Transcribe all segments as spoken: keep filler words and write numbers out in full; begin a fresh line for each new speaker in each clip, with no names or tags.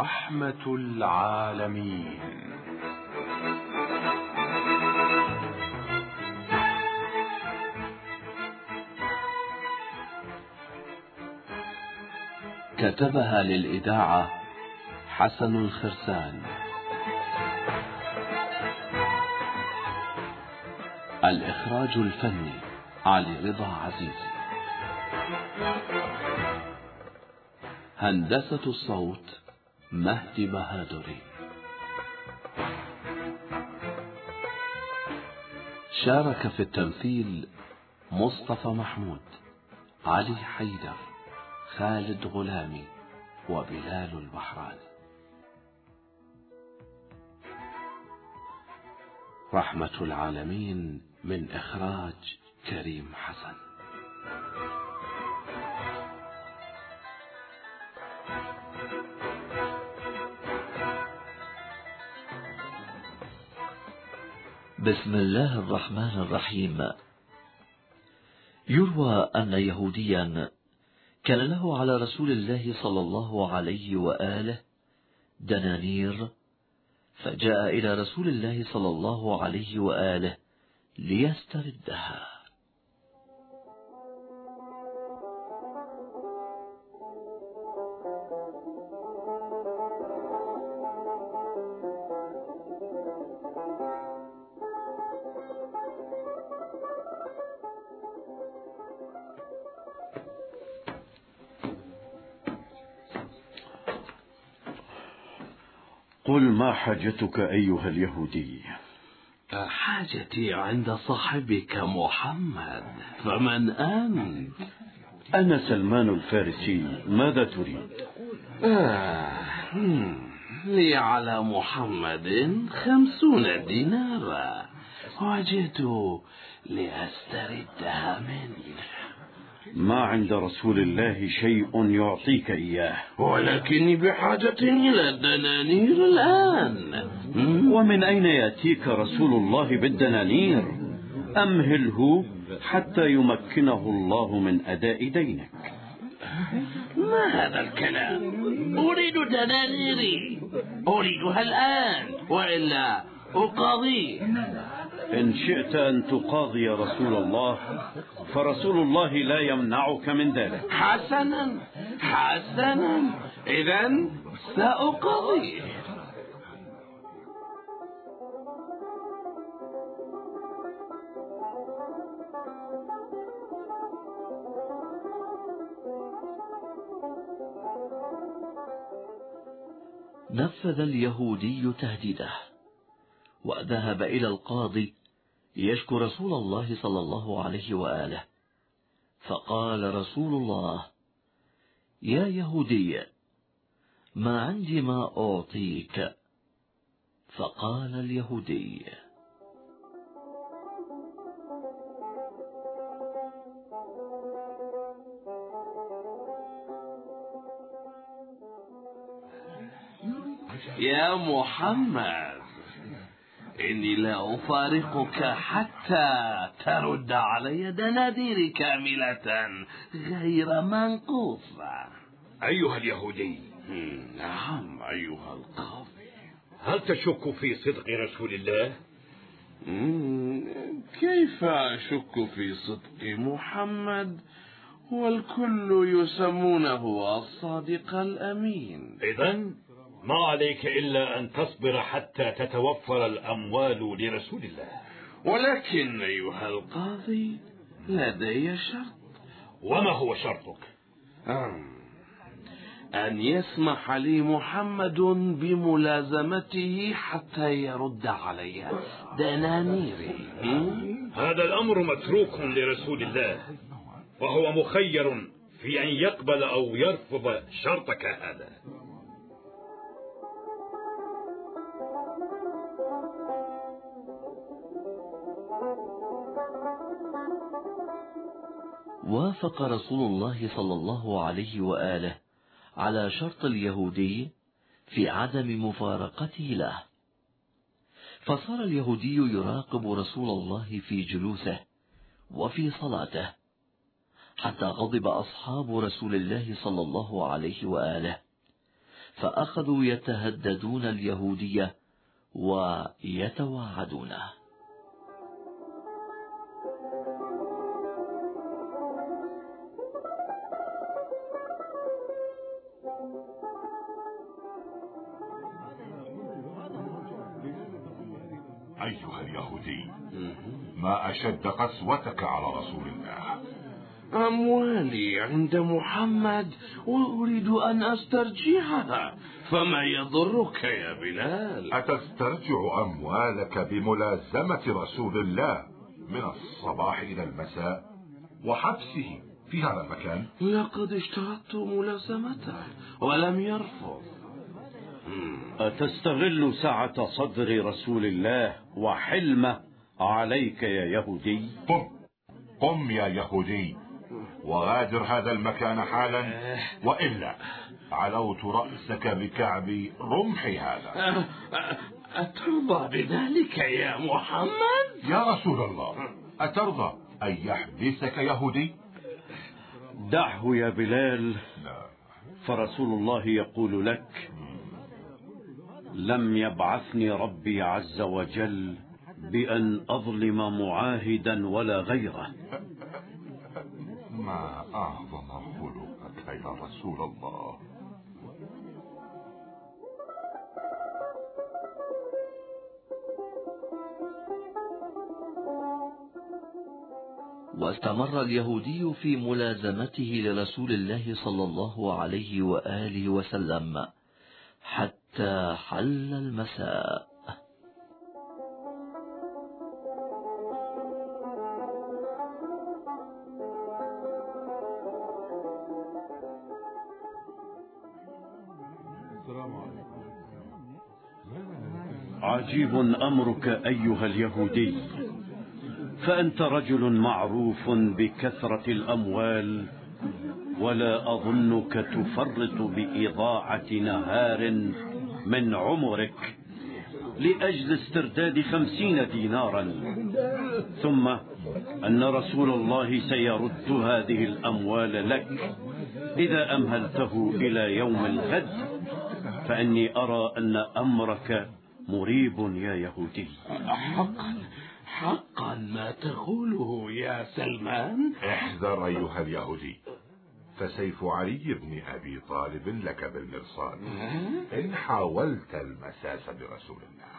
رحمة العالمين.
كتبها للإذاعة حسن الخرسان. الإخراج الفني علي رضا عزيزي. هندسة الصوت مهدي بهادري. شارك في التمثيل مصطفى محمود، علي حيدر، خالد غلامي، وبلال البحراني. رحمة العالمين من إخراج كريم حسن.
بسم الله الرحمن الرحيم. يروى أن يهوديا كان له على رسول الله صلى الله عليه وآله دنانير، فجاء إلى رسول الله صلى الله عليه وآله ليستردها.
قل ما حاجتك أيها اليهودي؟
حاجتي عند صاحبك محمد، فمن أنت؟
أنا سلمان الفارسي، ماذا تريد؟
آه لي على محمد خمسون دينارا، وجئت لأستردها منه.
ما عند رسول الله شيء يعطيك إياه،
ولكني بحاجة إلى الدنانير الآن.
ومن أين يأتيك رسول الله بالدنانير؟ أمهله حتى يمكنه الله من أداء دينك.
ما هذا الكلام؟ أريد دنانيري، أريدها الآن، وإلا أقاضي.
إن شئت أن تقاضي رسول الله فرسول الله لا يمنعك من ذلك.
حسنا حسنا، إذن سأقاضي.
نفذ اليهودي تهديده وذهب إلى القاضي يشكو رسول الله صلى الله عليه وآله. فقال رسول الله: يا يهودي، ما عندي ما أعطيك. فقال اليهودي:
يا محمد، إني لا أفارقك حتى ترد علي دنانيري كاملة غير منقوصة.
أيها اليهودي.
نعم أيها القاضي.
هل تشك في صدق رسول الله؟
كيف أشك في صدق محمد والكل يسمونه الصادق الأمين؟
إذن ما عليك إلا أن تصبر حتى تتوفر الأموال لرسول الله.
ولكن أيها القاضي لدي شرط.
وما هو شرطك؟
أن يسمح لي محمد بملازمته حتى يرد علي دنانيري.
هذا الأمر متروك لرسول الله، وهو مخير في أن يقبل أو يرفض شرطك هذا.
وافق رسول الله صلى الله عليه وآله على شرط اليهودي في عدم مفارقته له. فصار اليهودي يراقب رسول الله في جلوسه وفي صلاته، حتى غضب أصحاب رسول الله صلى الله عليه وآله، فأخذوا يتهددون اليهودية ويتواعدونه.
أيها اليهودي، ما أشد قسوتك على رسول الله؟
أموالي عند محمد وأريد أن أسترجعها، فما يضرك يا بلال؟
أتسترجع أموالك بملازمة رسول الله من الصباح إلى المساء وحبسه في هذا المكان؟
لقد اشترطت ملازمته ولم يرفض.
أتستغل سعة صدر رسول الله وحلمه عليك يا يهودي؟
قم قم يا يهودي وغادر هذا المكان حالا، وإلا علوت رأسك بكعب رمحي هذا.
أترضى بذلك يا محمد؟
يا رسول الله، أترضى أن يحبسك يهودي؟
دعه يا بلال،
لا.
فرسول الله يقول لك: لم يبعثني ربي عز وجل بأن أظلم معاهدا ولا غيره.
ما أعظم خلقك يا رسول الله.
واستمر اليهودي في ملازمته لرسول الله صلى الله عليه وآله وسلم حتى حل المساء.
عجيب أمرك أيها اليهودي، فأنت رجل معروف بكثرة الأموال، ولا أظنك تفرط بإضاعة نهار من عمرك لأجل استرداد خمسين دينارا، ثم أن رسول الله سيرد هذه الأموال لك إذا أمهلته إلى يوم الغد، فإني أرى أن أمرك مريب يا يهودي.
حقا حقا ما تقوله يا سلمان.
احذر أيها اليهودي، فسيف علي بن أبي طالب لك بالمرصاد إن حاولت المساس برسول الله.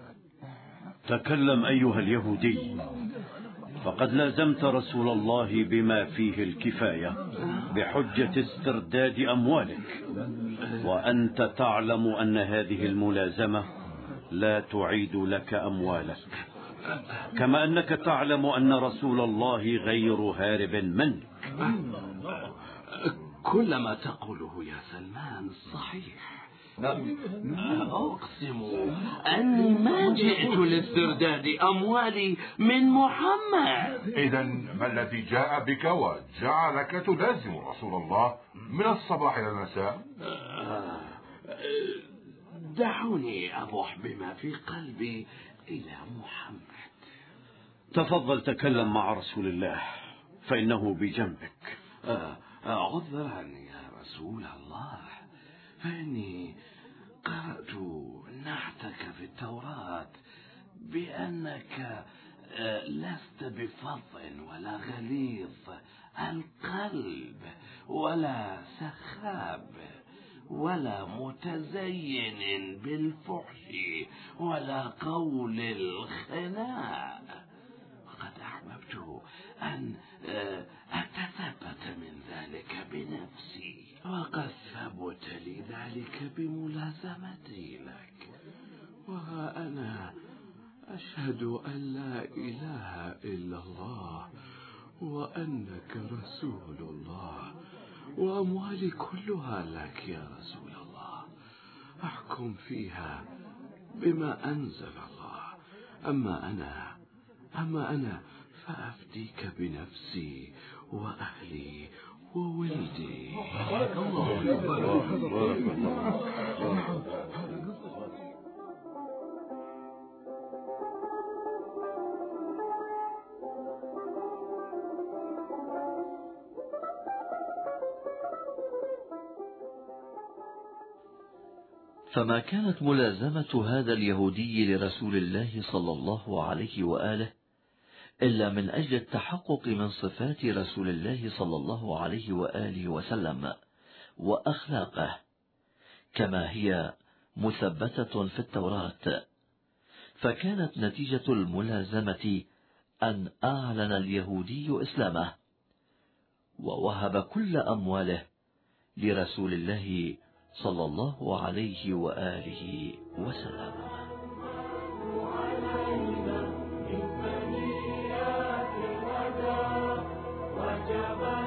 تكلم أيها اليهودي، فقد لازمت رسول الله بما فيه الكفاية بحجة استرداد أموالك، وأنت تعلم أن هذه الملازمة لا تعيد لك أموالك، كما أنك تعلم أن رسول الله غير هارب منك.
كل ما تقوله يا سلمان صحيح. أقسم أني ما جئت لاسترداد أموالي من محمد.
إذا ما الذي جاء بك وجعلك تلازم رسول الله من الصباح إلى المساء؟
دعوني أبوح بما في قلبي إلى محمد.
تفضل تكلم مع رسول الله فإنه بجنبك.
عذرا يا رسول الله، فإني قرأت نعتك في التوراة بأنك لست بفظ ولا غليظ القلب ولا سخاب ولا متزين بالفحش ولا قول الخناء، وقد أحببت أن أتثبت من ذلك بنفسي، وقد ثبت لي ذلك بملازمتي لك، وها أنا أشهد أن لا إله إلا الله وأنك رسول الله، وأموالي كلها لك يا رسول الله، أحكم فيها بما أنزل الله. أما أنا أما أنا فأفديك بنفسي وأهلي وولدي. بارك الله. بارك الله.
فما كانت ملازمة هذا اليهودي لرسول الله صلى الله عليه وآله إلا من أجل التحقق من صفات رسول الله صلى الله عليه وآله وسلم وأخلاقه، كما هي مثبتة في التوراة. فكانت نتيجة الملازمة أن أعلن اليهودي إسلامه ووهب كل أمواله لرسول الله صلى الله عليه وآله وسلم.